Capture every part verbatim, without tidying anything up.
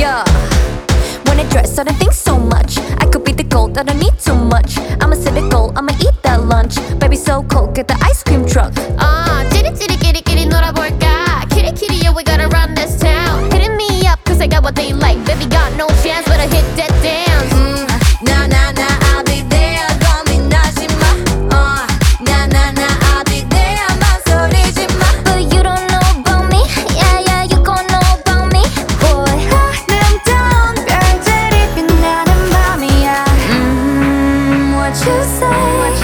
yeah. When I dress, I don't think so much. I could be the gold, I don't need too much. I'm a cynical, I'ma eat that lunch. Baby so cold, get the ice cream truck. 아 찌릿찌릿 끼리끼리 놀아볼까. 키리키리 yeah we gotta run this town. Hitting me up cause I got what they like. Baby got no chance but I hit that dance. mm, Nah nah nah I'll be there 고민하지 마. uh, Nah nah nah I'll be there 망설이지 마. But you don't know about me. Yeah yeah you gon' know about me. Boy 아름다운 별들이 빛나는 밤이야. mm, What you say?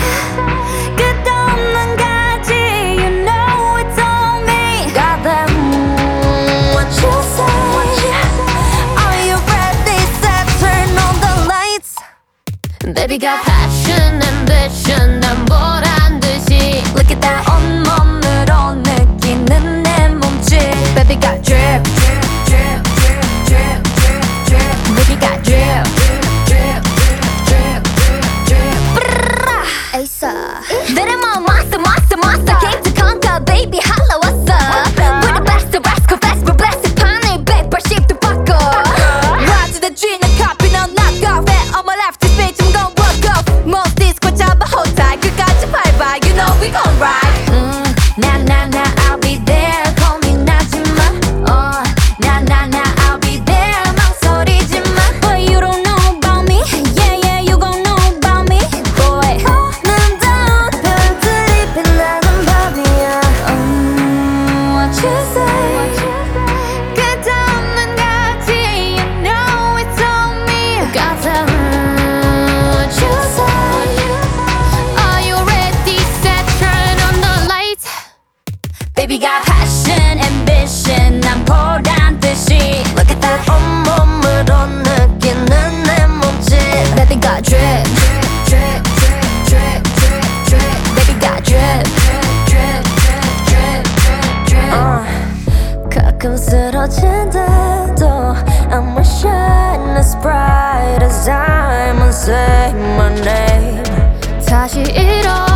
끝없는 가지 you know it's on me. Got that mm, What you say? Are you ready? Set turn on the lights. Baby got passion, ambition 난 보란 듯이. Look at that 온몸으로 느끼는 내 몸짓. Baby got drip, drip, drip, drip, drip, drip. Baby got drip, drip, drip, drip, drip. Asa. They're my monster, monster, monster. Came to conquer, baby. Holla, what's up? We're the best, the rascal, best, we're blessed. 판을 백팔십도 바꿔. Rise to the G, 나 copy, 넌 knock off. On my left, this bitch, I'm gon' walk off. Most disco 잡아, hold tight. 끝까지 밟아, you know we gon' ride. Mm, nah, nah, nah, I'll be there. 고민하지 마. Uh, nah, nah, nah, I'll be there. 망설이지 마. But you don't know about me. Yeah, yeah, you gon' know about me. Boy, 아름다운 별들이 빛나는 밤이야. Um, what you say? 끝없는 가지, you know it's on me. Got that mm, what you say? Are you ready? Set turn on the lights. Baby got passion, ambition 난 보란 듯이. Look at that 온몸으로 느끼는 내 몸짓. Baby got drip, drip, drip, drip, drip, drip. Baby got drip, drip, drip, drip, drip, drip. uh, 가끔 쓰러진데도 I'ma shine as bright as diamonds. Say my name. 다시 일어